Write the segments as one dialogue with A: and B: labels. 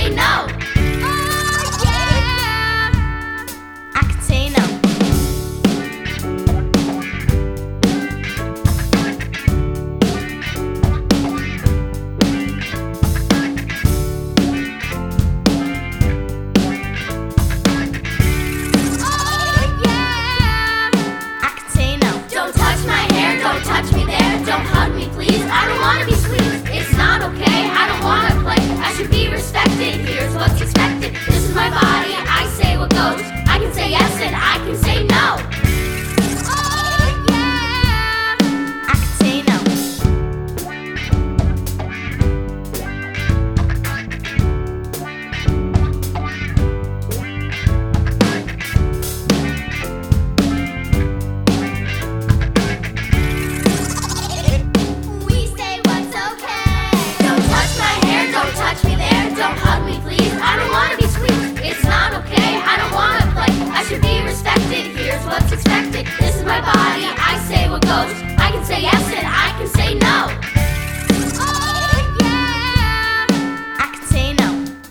A: say no. Oh yeah, I can say no. Touch me there, don't hug me please. I don't wanna be squeezed, it's not okay. I don't wanna play, I should be respected. Here's what's expected, this is my body, I say what goes. I can say yes and I can say no. Oh yeah, I can say no. What's expected, this is my body, I say what goes. I can say yes and I can say no. Oh yeah, I can say no.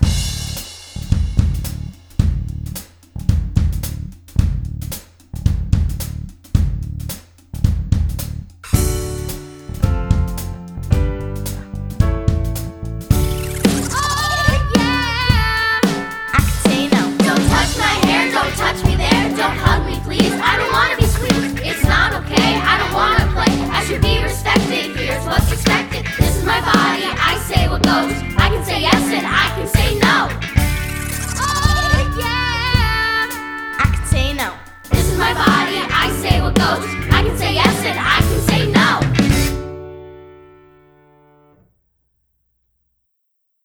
A: Oh yeah, I can say no. Don't touch my hair, don't touch me there, don't hug me please. I don't wanna be squeezed, it's not okay. I don't wanna play, I should be respected. Here's what's expected, this is my body, I say what goes. I can say yes and I can say no. Oh yeah, I can say no. This is my body, I say what goes. I can say yes